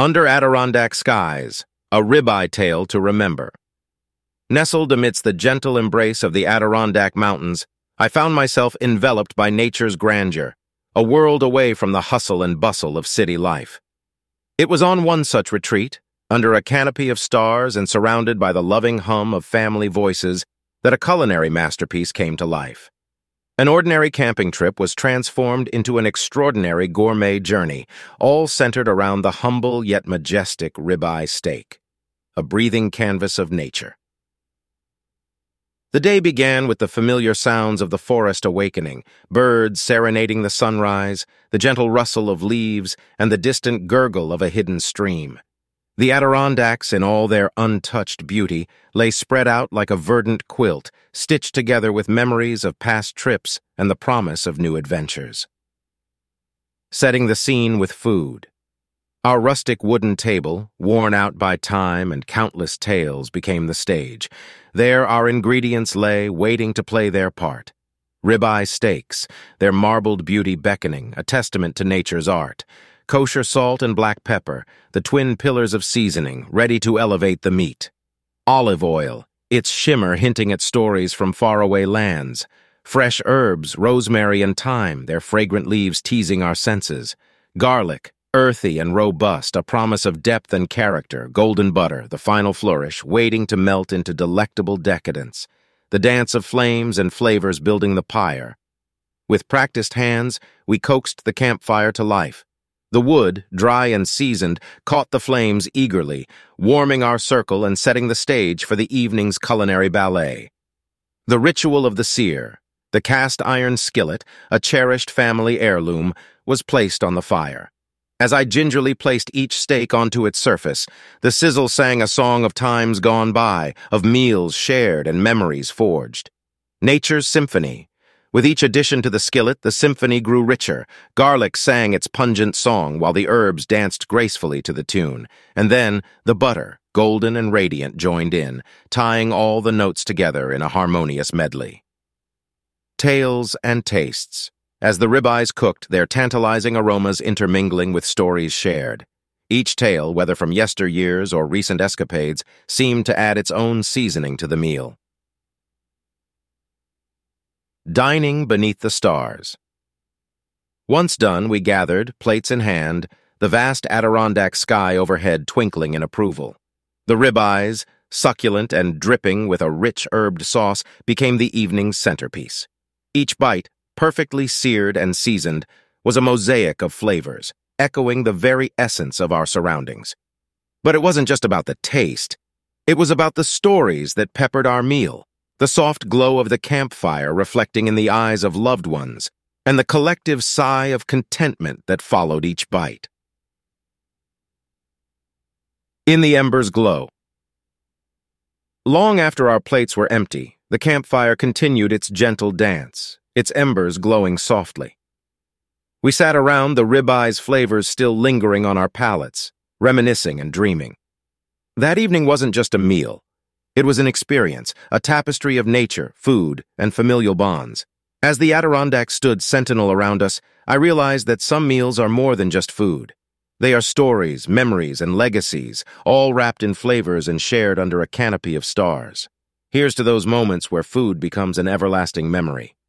Under Adirondack Skies, a ribeye tale to remember. Nestled amidst the gentle embrace of the Adirondack Mountains, I found myself enveloped by nature's grandeur, a world away from the hustle and bustle of city life. It was on one such retreat, under a canopy of stars and surrounded by the loving hum of family voices, that a culinary masterpiece came to life. An ordinary camping trip was transformed into an extraordinary gourmet journey, all centered around the humble yet majestic ribeye steak, a breathing canvas of nature. The day began with the familiar sounds of the forest awakening, birds serenading the sunrise, the gentle rustle of leaves, and the distant gurgle of a hidden stream. The Adirondacks, in all their untouched beauty, lay spread out like a verdant quilt, stitched together with memories of past trips and the promise of new adventures. Setting the scene with food. Our rustic wooden table, worn out by time and countless tales, became the stage. There our ingredients lay, waiting to play their part. Ribeye steaks, their marbled beauty beckoning, a testament to nature's art. Kosher salt and black pepper, the twin pillars of seasoning, ready to elevate the meat. Olive oil, its shimmer hinting at stories from faraway lands. Fresh herbs, rosemary and thyme, their fragrant leaves teasing our senses. Garlic, earthy and robust, a promise of depth and character. Golden butter, the final flourish, waiting to melt into delectable decadence. The dance of flames and flavors building the pyre. With practiced hands, we coaxed the campfire to life. The wood, dry and seasoned, caught the flames eagerly, warming our circle and setting the stage for the evening's culinary ballet. The ritual of the sear, the cast-iron skillet, a cherished family heirloom, was placed on the fire. As I gingerly placed each steak onto its surface, the sizzle sang a song of times gone by, of meals shared and memories forged. Nature's symphony. With each addition to the skillet, the symphony grew richer. Garlic sang its pungent song while the herbs danced gracefully to the tune. And then the butter, golden and radiant, joined in, tying all the notes together in a harmonious medley. Tales and tastes. As the ribeyes cooked, their tantalizing aromas intermingling with stories shared. Each tale, whether from yesteryears or recent escapades, seemed to add its own seasoning to the meal. Dining beneath the stars. Once done, we gathered, plates in hand, the vast Adirondack sky overhead twinkling in approval. The ribeyes, succulent and dripping with a rich herbed sauce, became the evening's centerpiece. Each bite, perfectly seared and seasoned, was a mosaic of flavors, echoing the very essence of our surroundings. But it wasn't just about the taste. It was about the stories that peppered our meal. The soft glow of the campfire reflecting in the eyes of loved ones, and the collective sigh of contentment that followed each bite. In the embers' glow. Long after our plates were empty, the campfire continued its gentle dance, its embers glowing softly. We sat around, the ribeye's flavors still lingering on our palates, reminiscing and dreaming. That evening wasn't just a meal. It was an experience, a tapestry of nature, food, and familial bonds. As the Adirondacks stood sentinel around us, I realized that some meals are more than just food. They are stories, memories, and legacies, all wrapped in flavors and shared under a canopy of stars. Here's to those moments where food becomes an everlasting memory.